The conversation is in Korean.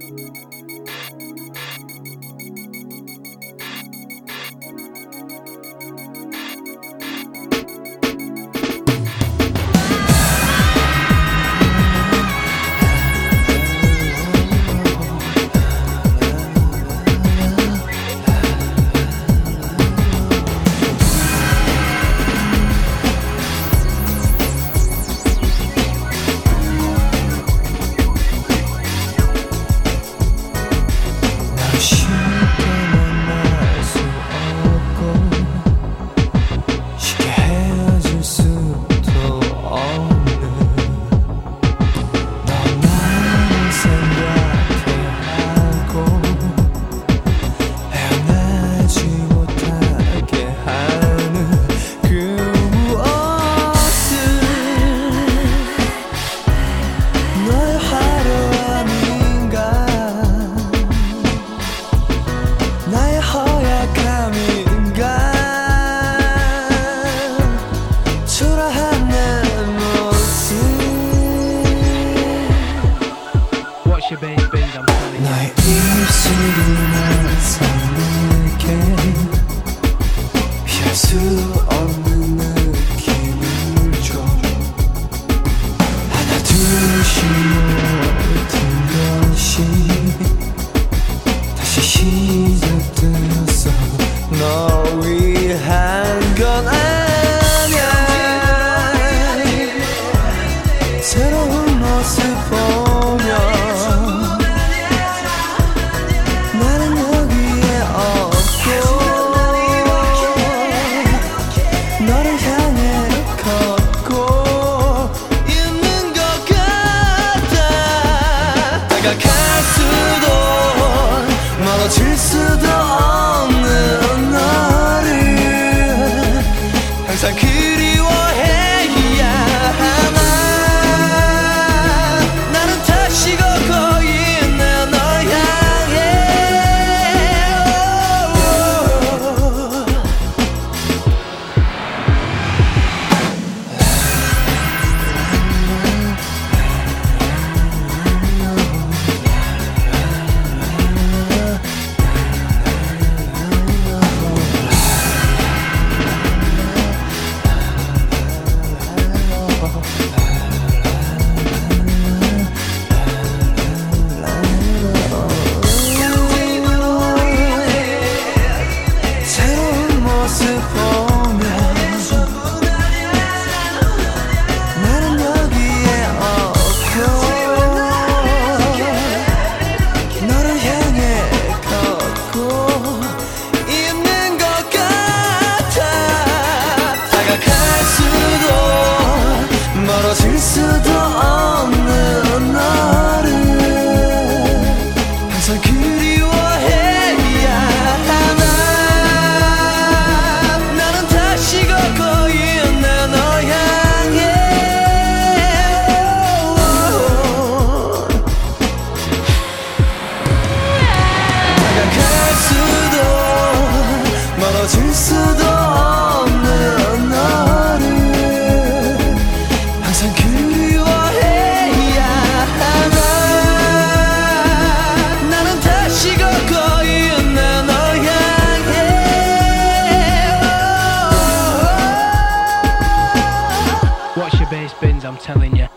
나의 입술이 날 삼킬게 피할 수 없는 느낌을 줘 하나 둘씩 모든 것이 다시 시작되었어 널 위한 건 아니야 새로운 모습 보며 다가갈 수도 멀어질 수도 없는 너를 항상 그리워해야 하나 나는 다시 걷고 있는 널 향해 멀어질 수도 없는 너를 항상 그리워해야 하나 나는 다시 걷고 있는 널 향해 다가갈 수도 멀어질 수도 없는 너를 항상 그리워해야 하나 나는 다시 걷고 있는 널 향해 Watch your bass bins, I'm telling you.